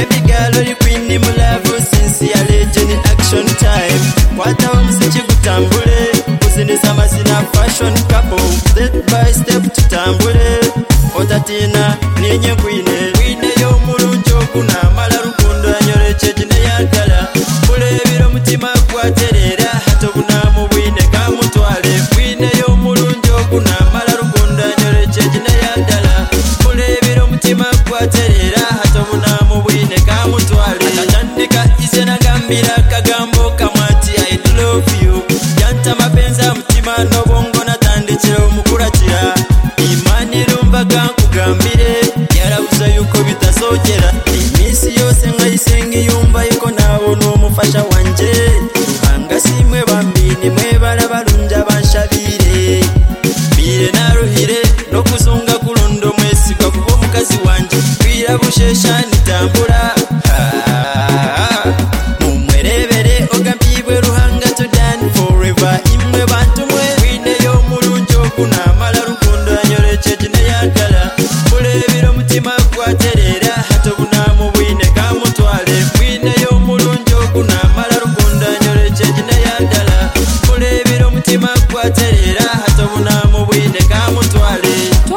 baby girl uri queen mu love sincerely in action time kwata umuziki gutambule kuzinisa amazina fashion couple step by step tutambule otatina ninye queen yo mulungi okunamala rukundo yanyorekeje neyagala kulebera mutima gwaterera hatobuna mu bwine kamutwale queen yo mulungi okunamala rukundo yanyorekeje neyagala kulebera mutima gwaterera hatobuna mu bwine kamutwale atandika ise nagambira kagambo kamati I love you yanta mapenza mutima nobongo natandikira omukuratira imani rumvaga nkugambire yarabuza yuko bitazogera iminsi yose nkayisenga yumva yuko nawe n'umufasha wanje ruhanga simwe bambini mwe barabarunja banshabire bire naruhire no kuzunga kurundo mwesigwa kuba mukazi wanje kwira bushesha nitambura mumwerebere ogambibwe ruhanga to dance forever imwe bantu mwe wine yo mulungi okunamala rukundo yanyorekeje neyagala kulebera mutima gwaterera hatobuna mu bwine kamutwale wine yo mulungi okunamala rukundo yanyorekeje neyagala kulebera mutima gwaterera hatobuna mu bwine kamutwale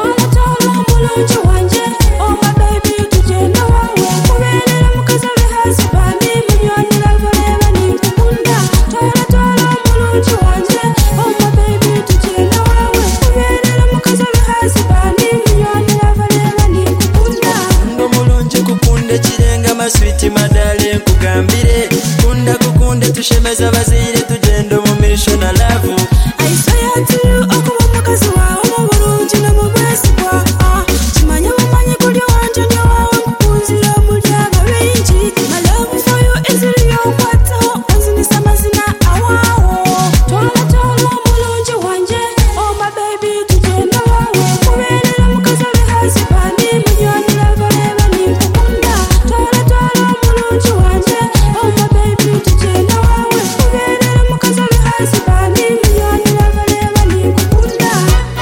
sweet madali nkugambire kunda kukunde tushemeza bazire tugendo mu mirisho na love I swear to you okuba mukazi wawe mu bulungi no mu bwesigwa kimanya bumanyi kuli wanje nyo wawe nkukunzira mulyaga bingi my love for you is real kwata onzinisa amazina awawo twala omulungi wanje oh my baby tugenda wawe kubeerera mukazi abihazi bandi minyoni labaleba ninkukunda twala omulungi wanje oh my baby tugenda wawe kubeerera mukazi abihazi bandi minyoni labaleba ninkukunda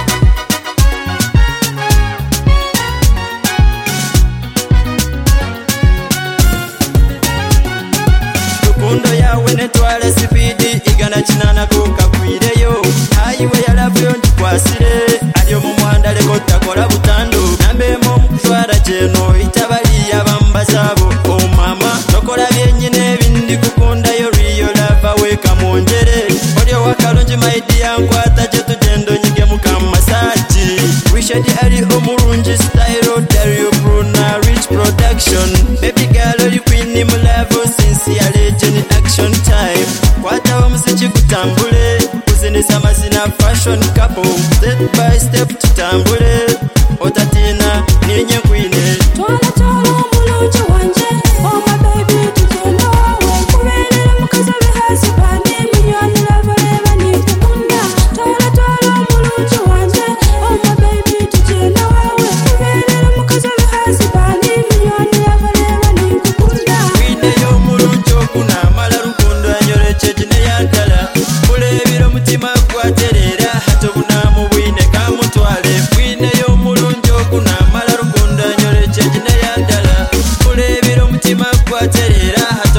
rukundo yawe netwala sipidi igana kinana kukagwireyo hayiwe yalavuyo ngikwasire aliyo mu muhanda leko takola butandu nambemo mukutwala jeno itabaliya bambazabo o mama tokola byenyine bindi kukundayo riyo lava weka mwongere olyo wakalungi maidi yankwata je tugendo nyige mukamasaji wishedi ali omulungi style Dario Bruna Rich Production baby girl uri queen mu love sincerely in action time kwata umuziki gutambule kuzinisa amazina fashion couple step by step tutambule otatina ninye queen twala omulungi wanje oh my baby tugenda wawe kubeerera mukazi abihazi bandi minyoni labaleba ninkukunda twala omulungi wanje oh my baby tugenda wawe kubeerera mukazi abihazi bandi minyoni labaleba ninkukunda wine yo mulungi okunamala rukundo yanyorekeje neyagala kulebera mutima gwaterera hatobuna mu bwine kamutwale wine yo mulungi okunamala rukundo yanyorekeje neyagala kulebera mutima gwaterera